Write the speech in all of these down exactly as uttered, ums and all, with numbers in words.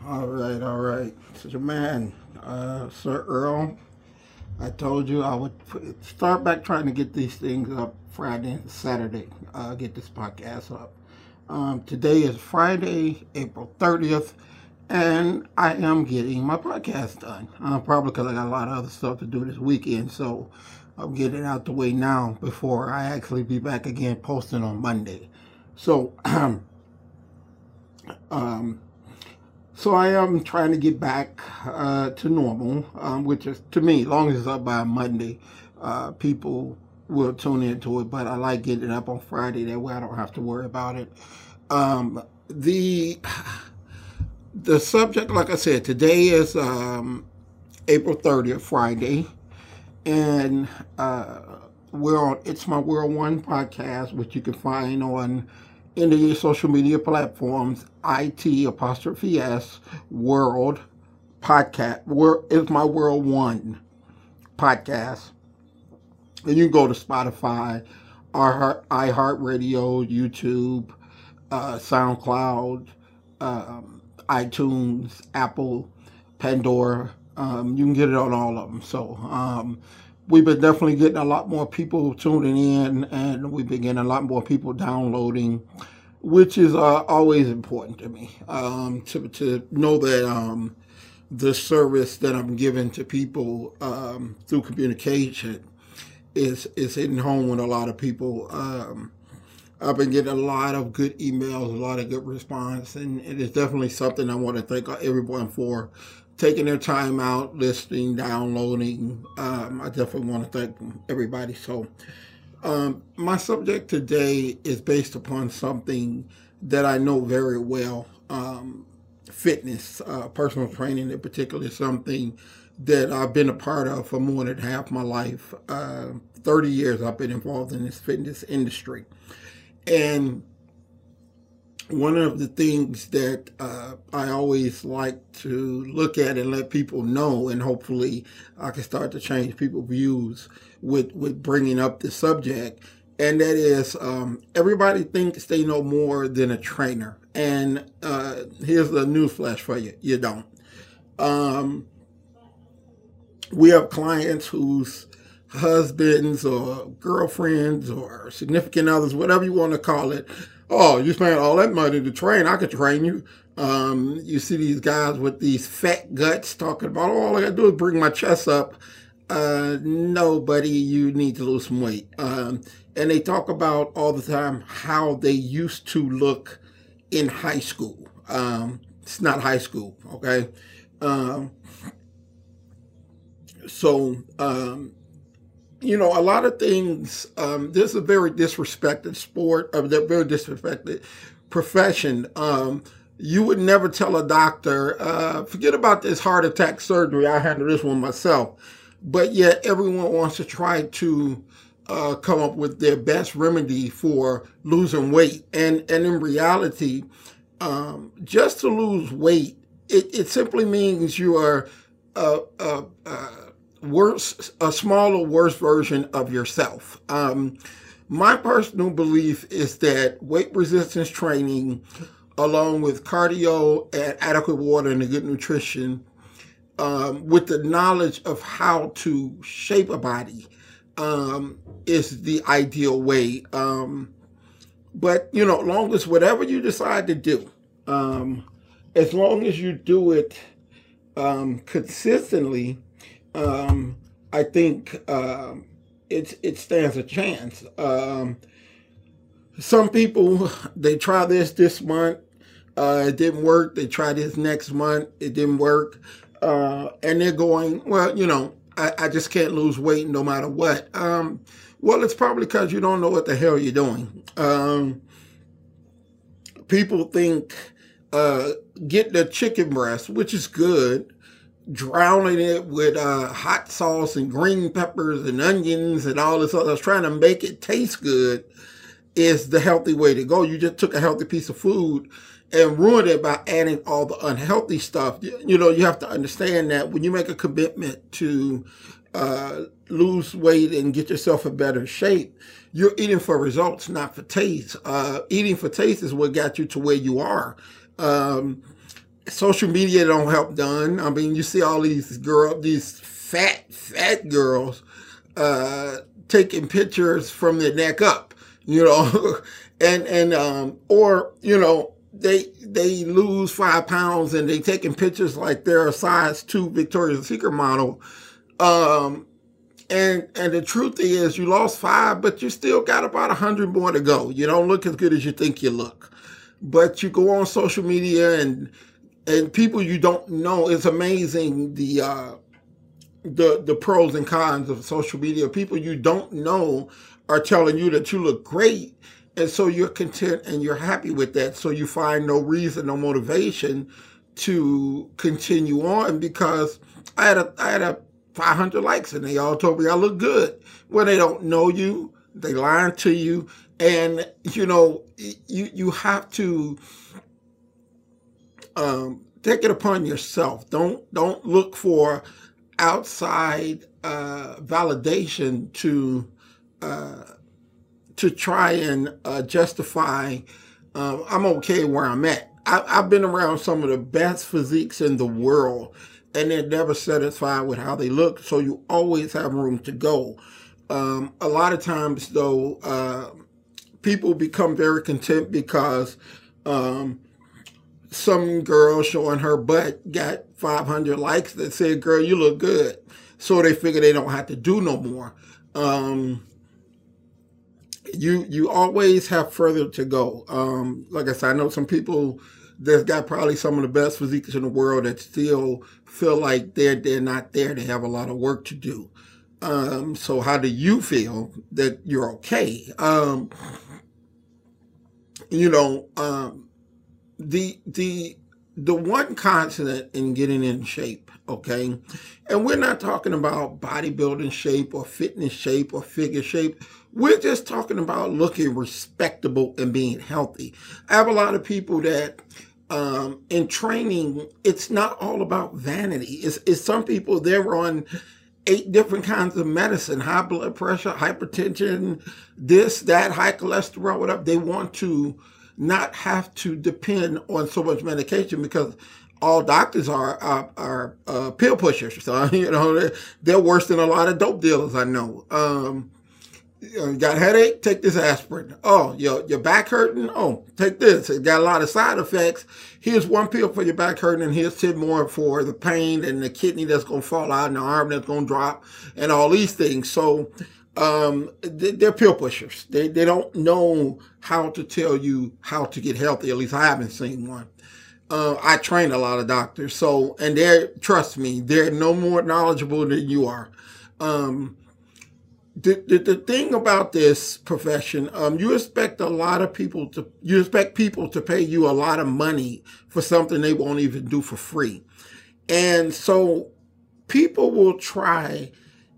All right, all right. So, man, uh, Sir Earl, I told you I would put, start back trying to get these things up Friday and Saturday, uh, get this podcast up. Um, today is Friday, April thirtieth, and I am getting my podcast done. Uh, probably because I got a lot of other stuff to do this weekend, so I'm getting it out the way now before I actually be back again posting on Monday. So, um, So I am trying to get back uh, to normal, um, which is, to me, as long as it's up by Monday, uh, people will tune into it. But I like getting it up on Friday. That way I don't have to worry about it. Um, the the subject, like I said, today is um, April thirtieth, Friday. And uh, we're on It's My World One podcast, which you can find on any of your social media platforms. I T apostrophe S World podcast. Wor- It's My World One podcast. And you can go to Spotify, iHeartRadio, YouTube, uh, SoundCloud, um, iTunes, Apple, Pandora. Um, you can get it on all of them. So um, we've been definitely getting a lot more people tuning in, and we've been getting a lot more people downloading, which is uh, always important to me, um, to, to know that um, the service that I'm giving to people um, through communication is, is hitting home with a lot of people. Um, I've been getting a lot of good emails, a lot of good response, and it is definitely something I want to thank everyone for taking their time out, listening, downloading. Um, I definitely want to thank everybody. So um, my subject today is based upon something that I know very well. Um, fitness, uh, personal training in particular, is something that I've been a part of for more than half my life. Uh, thirty years I've been involved in this fitness industry. And one of the things that uh, I always like to look at and let people know, and hopefully I can start to change people's views with, with bringing up the subject, and that is um, everybody thinks they know more than a trainer. And uh, here's the newsflash for you: you don't. Um, we have clients whose husbands or girlfriends or significant others, whatever you want to call it, oh, you spend all that money to train, I could train you. Um, you see these guys with these fat guts talking about, oh, all I got to do is bring my chest up. Uh, no, buddy, you need to lose some weight. Um, and they talk about all the time how they used to look in high school. Um, it's not high school, okay? Um, so, um, you know, a lot of things, um, this is a very disrespected sport, a very disrespected profession. Um, you would never tell a doctor, uh, forget about this heart attack surgery, I handle this one myself. But yet everyone wants to try to uh, come up with their best remedy for losing weight. And, and in reality, um, just to lose weight, it, it simply means you are uh, uh, uh, worse, a smaller, worse version of yourself. Um, my personal belief is that weight resistance training, along with cardio and adequate water and a good nutrition, um, with the knowledge of how to shape a body, um, is the ideal way. Um, but, you know, long as whatever you decide to do, um, as long as you do it um, consistently, Um, I think uh, it it stands a chance. Um, some people, they try this this month, uh, it didn't work. They try this next month, it didn't work, uh, and they're going, well, you know, I, I just can't lose weight no matter what. Um, well, it's probably because you don't know what the hell you're doing. Um, people think uh, get the chicken breast, which is good, drowning it with uh, hot sauce and green peppers and onions and all this other, trying to make it taste good, is the healthy way to go. You just took a healthy piece of food and ruined it by adding all the unhealthy stuff. You, you know, you have to understand that when you make a commitment to uh, lose weight and get yourself in better shape, you're eating for results, not for taste. Uh, eating for taste is what got you to where you are. Um, social media don't help none. I mean, you see all these girl, these fat, fat girls uh, taking pictures from their neck up, you know, and and um, or you know they they lose five pounds and they taking pictures like they're a size two Victoria's Secret model. Um, and and the truth is, you lost five, but you still got about a hundred more to go. You don't look as good as you think you look, but you go on social media and and people you don't know. It's amazing the uh, the the pros and cons of social media. People you don't know are telling you that you look great, and so you're content and you're happy with that. So you find no reason, no motivation to continue on because I had a I had a five hundred likes and they all told me I look good. Well, they don't know you. They lying to you, and you know you you have to um, take it upon yourself. Don't don't look for outside uh, validation to uh, to try and uh, justify uh, I'm okay where I'm at. I, I've been around some of the best physiques in the world, and they're never satisfied with how they look. So you always have room to go. Um, a lot of times, though, uh, people become very content because um, some girl showing her butt got five hundred likes that said, girl, you look good. So they figure they don't have to do no more. Um, you you always have further to go. Um, like I said, I know some people that's got probably some of the best physiques in the world that still feel like they're, they're not there. They have a lot of work to do. Um, so how do you feel that you're okay? Um, you know, um, the the the one constant in getting in shape, okay, and we're not talking about bodybuilding shape or fitness shape or figure shape. We're just talking about looking respectable and being healthy. I have a lot of people that um, in training, it's not all about vanity. It's, it's some people, they're on eight different kinds of medicine, high blood pressure, hypertension, this, that, high cholesterol, whatever. They want to not have to depend on so much medication because all doctors are are, are uh, pill pushers. So, you know, they're, they're worse than a lot of dope dealers I know. Um, you got a headache? Take this aspirin. Oh, your, your back hurting? Oh, take this. It got a lot of side effects. Here's one pill for your back hurting, and here's ten more for the pain and the kidney that's going to fall out and the arm that's going to drop and all these things. So um, they're pill pushers. They, they don't know how to tell you how to get healthy. At least I haven't seen one. Uh, I train a lot of doctors, so and they're, trust me, they're no more knowledgeable than you are. Um, The, the, the thing about this profession, um, you expect a lot of people to, you expect people to pay you a lot of money for something they won't even do for free. And so people will try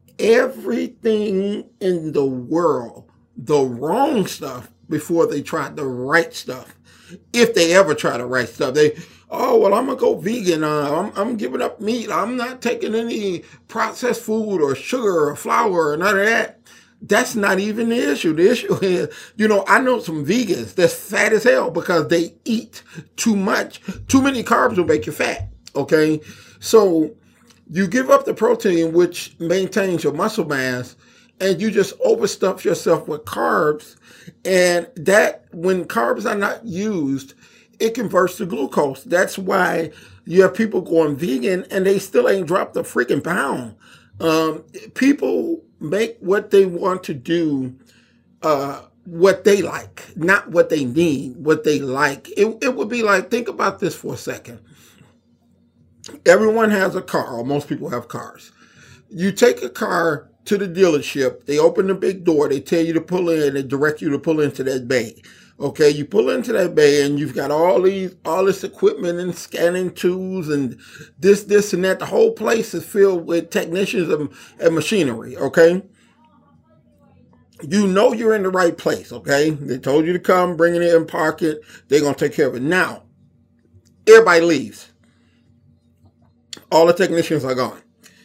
everything in the world, the wrong stuff, before they try the right stuff. If they ever try the right stuff, they, oh, well, I'm going to go vegan. Uh, I'm, I'm giving up meat. I'm not taking any processed food or sugar or flour or none of that. That's not even the issue. The issue is, you know, I know some vegans that's fat as hell because they eat too much. Too many carbs will make you fat, okay? So you give up the protein, which maintains your muscle mass, and you just overstuff yourself with carbs. And that, when carbs are not used, it converts to glucose. That's why you have people going vegan and they still ain't dropped a freaking pound. Um, people make what they want to do, uh, what they like, not what they need, what they like. It, it would be like, think about this for a second. Everyone has a car, or most people have cars. You take a car to the dealership, they open the big door, they tell you to pull in, they direct you to pull into that bay. Okay, you pull into that bay and you've got all these, all this equipment and scanning tools and this, this and that. The whole place is filled with technicians and, and machinery, okay? You know you're in the right place, okay? They told you to come, bring it in, park it. They're going to take care of it. Now, everybody leaves. All the technicians are gone.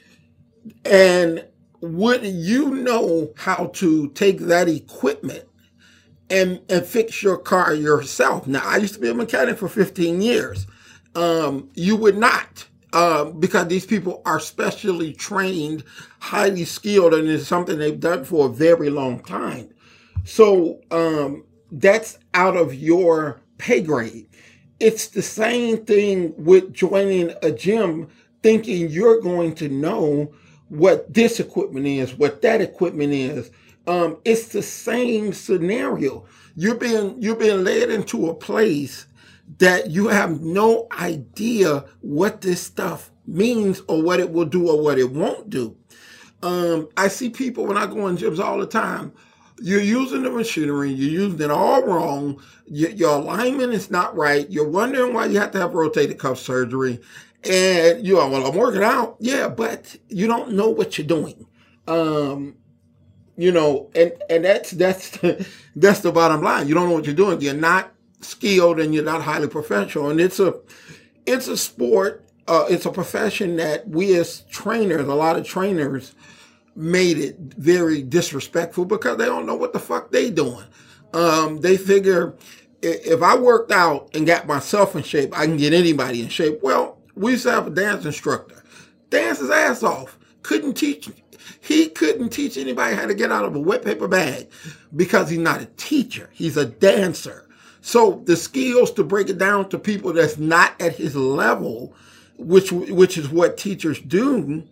And would you know how to take that equipment and, and fix your car yourself? Now, I used to be a mechanic for fifteen years. Um, you would not, um, because these people are specially trained, highly skilled, and it's something they've done for a very long time. So um, that's out of your pay grade. It's the same thing with joining a gym, thinking you're going to know what this equipment is, what that equipment is. Um, it's the same scenario. You're being you're being led into a place that you have no idea what this stuff means or what it will do or what it won't do. Um, I see people when I go in gyms all the time. You're using the machinery, you're using it all wrong, your, your alignment is not right, you're wondering why you have to have rotator cuff surgery, and you're, well, I'm working out. Yeah, but you don't know what you're doing. Um, you know, and, and that's, that's, the, that's the bottom line. You don't know what you're doing. You're not skilled and you're not highly professional. And it's a, it's a sport, uh, it's a profession that we as trainers, a lot of trainers, made it very disrespectful because they don't know what the fuck they doing. Um, they figure if I worked out and got myself in shape, I can get anybody in shape. Well, we used to have a dance instructor. Dance his ass off. Couldn't teach, he couldn't teach anybody how to get out of a wet paper bag because he's not a teacher. He's a dancer. So the skills to break it down to people that's not at his level, which which is what teachers do,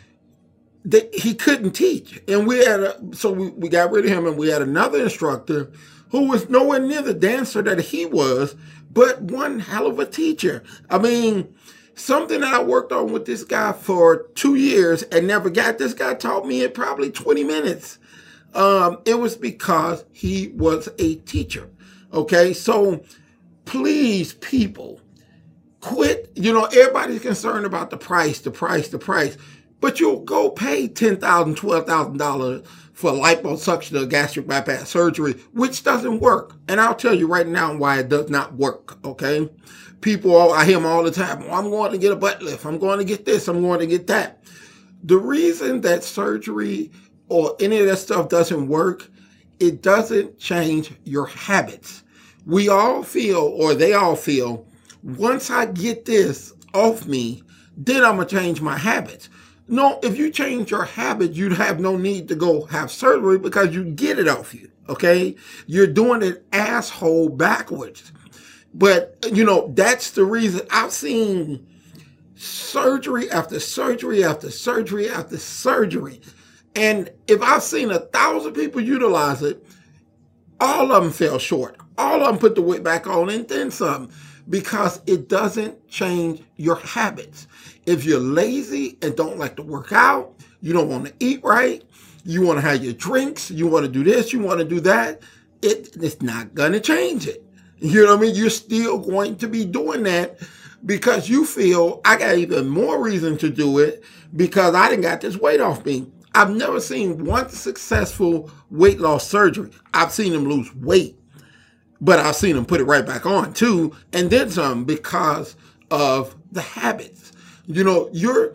that he couldn't teach. And we had a, so we, we got rid of him, and we had another instructor who was nowhere near the dancer that he was, but one hell of a teacher. I mean, something that I worked on with this guy for two years and never got, this guy taught me in probably twenty minutes. Um, it was because he was a teacher. Okay, so please, people, quit. You know, everybody's concerned about the price, the price, the price. But you'll go pay ten thousand dollars, twelve thousand dollars for liposuction or gastric bypass surgery, which doesn't work. And I'll tell you right now why it does not work, okay? People, I hear them all the time, oh, I'm going to get a butt lift, I'm going to get this, I'm going to get that. The reason that surgery or any of that stuff doesn't work, it doesn't change your habits. We all feel, or they all feel, once I get this off me, then I'm going to change my habits. No, if you change your habits, you'd have no need to go have surgery because you get it off you, okay? You're doing it asshole backwards. But, you know, that's the reason I've seen surgery after surgery after surgery after surgery. And if I've seen a thousand people utilize it, all of them fell short. All of them put the weight back on and then some, because it doesn't change your habits. If you're lazy and don't like to work out, you don't want to eat right, you want to have your drinks, you want to do this, you want to do that, it, it's not going to change it. You know what I mean? You're still going to be doing that because you feel, I got even more reason to do it because I didn't got this weight off me. I've never seen one successful weight loss surgery. I've seen them lose weight, but I've seen them put it right back on too, and then some, because of the habits. You know, you're,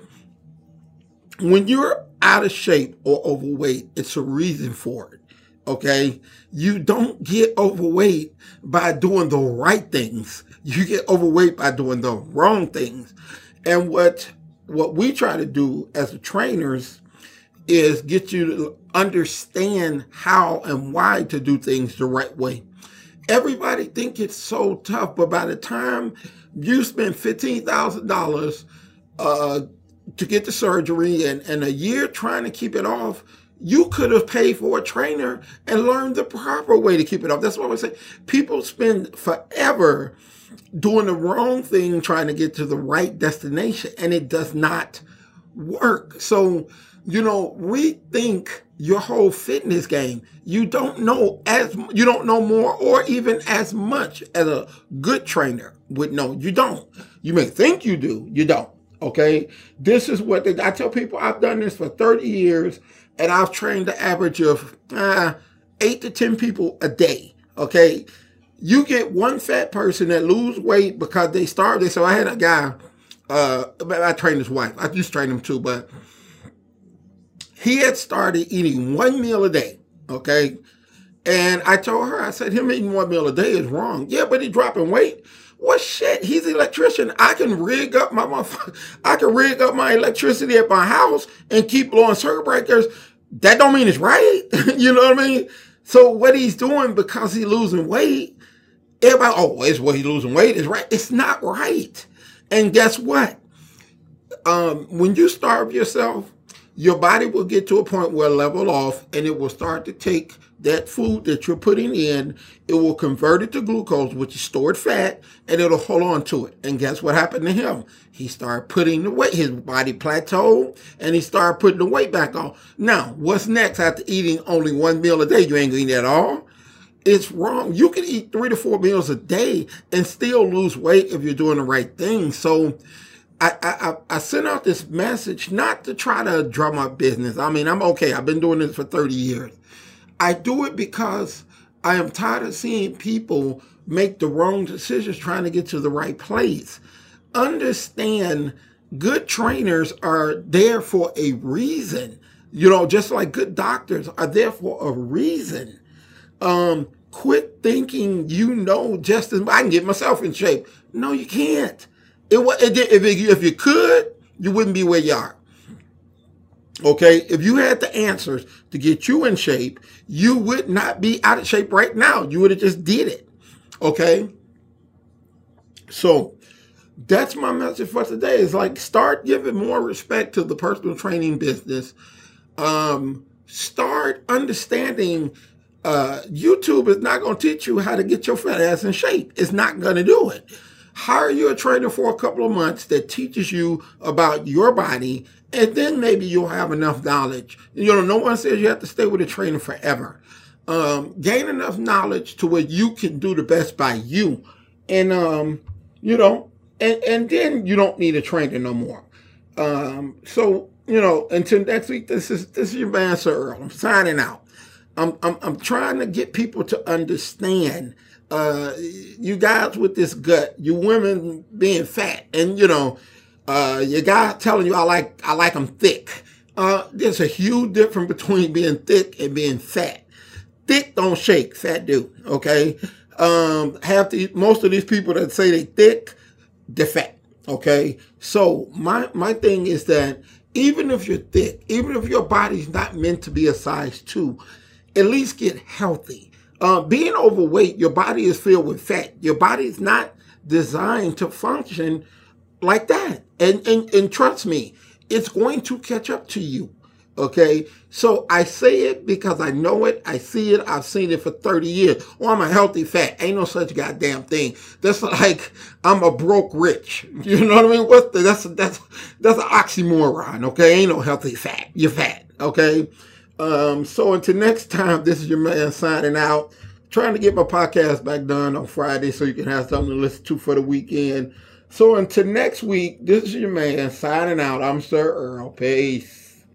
when you're out of shape or overweight, it's a reason for it, okay? You don't get overweight by doing the right things. You get overweight by doing the wrong things. And what, what we try to do as trainers is get you to understand how and why to do things the right way. Everybody think it's so tough, but by the time you spend fifteen thousand dollars uh, to get the surgery and, and a year trying to keep it off, you could have paid for a trainer and learned the proper way to keep it off. That's what I say. People spend forever doing the wrong thing, trying to get to the right destination, and it does not work. So, you know, rethink your whole fitness game. You don't know as you don't know more or even as much as a good trainer would know. You don't. You may think you do. You don't. Okay. This is what they, I tell people. I've done this for thirty years, and I've trained the average of uh, eight to ten people a day. Okay. You get one fat person that lose weight because they starved. So I had a guy. Uh, I trained his wife. I just trained him too, but he had started eating one meal a day, okay? And I told her, I said, him eating one meal a day is wrong. Yeah, but he's dropping weight. Well, shit, he's an electrician. I can rig up my, I can rig up my electricity at my house and keep blowing circuit breakers. That don't mean it's right. You know what I mean? So what he's doing because he's losing weight, everybody, oh, it's what he's losing weight is right. It's not right. And guess what? Um, when you starve yourself, your body will get to a point where level off, and it will start to take that food that you're putting in, it will convert it to glucose, which is stored fat, and it'll hold on to it. And guess what happened to him? He started putting the weight, his body plateaued, and he started putting the weight back on. Now, what's next after eating only one meal a day? You ain't gonna eat at all? It's wrong. You can eat three to four meals a day and still lose weight if you're doing the right thing. So I, I, I sent out this message not to try to drum up business. I mean, I'm okay. I've been doing this for thirty years. I do it because I am tired of seeing people make the wrong decisions trying to get to the right place. Understand, good trainers are there for a reason. You know, just like good doctors are there for a reason. Um, quit thinking you know just as I can get myself in shape. No, you can't. It, it, if, it, if you could, you wouldn't be where you are. Okay, if you had the answers to get you in shape, you would not be out of shape right now. You would have just did it. Okay, so that's my message for today. Is like, start giving more respect to the personal training business. Um, start understanding uh, YouTube is not going to teach you how to get your fat ass in shape. It's not going to do it. Hire you a trainer for a couple of months that teaches you about your body, and then maybe you'll have enough knowledge. You know, no one says you have to stay with a trainer forever. Um, gain enough knowledge to where you can do the best by you. And, um, you know, and, and then you don't need a trainer no more. Um, so, you know, until next week, this is, this is your man, Sir Earl. I'm signing out. I'm, I'm, I'm trying to get people to understand, uh, you guys with this gut, you women being fat, and, you know, uh, your guy telling you, I like, I like them thick. Uh, there's a huge difference between being thick and being fat. Thick don't shake, fat do, okay? Um, half the, most of these people that say they thick, they're fat, okay? So my, my thing is that even if you're thick, even if your body's not meant to be a size two, at least get healthy. Uh, being overweight, your body is filled with fat. Your body is not designed to function like that. And, and, and trust me, it's going to catch up to you. Okay, so I say it because I know it. I see it. I've seen it for thirty years. Oh, I'm a healthy fat. Ain't no such goddamn thing. That's like I'm a broke rich. You know what I mean? What's the, that's that's that's an oxymoron. Okay, ain't no healthy fat. You're fat. Okay. Um. So until next time, this is your man signing out. Trying to get my podcast back done on Friday so you can have something to listen to for the weekend. So until next week, this is your man signing out. I'm Sir Earl. Peace.